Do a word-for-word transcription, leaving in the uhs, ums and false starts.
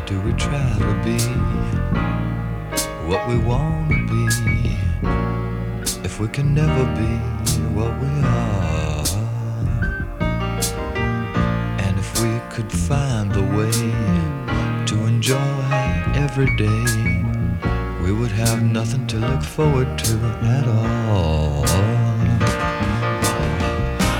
do we try to be what we want to be if we can never be what we are? And if we could find the way to enjoy every day, we would have nothing to look forward to at all.